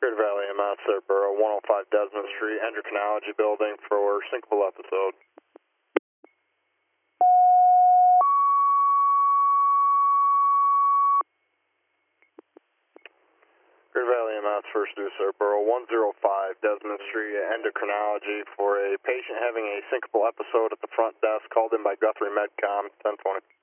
Great Valley MS, Borough 105 Desmond Street, Endocrinology Building for syncopal episode. Great Valley MS, first due, Borough 105 Desmond Street, Endocrinology for a patient having a syncopal episode at the front desk, called in by Guthrie Medcom, 1020.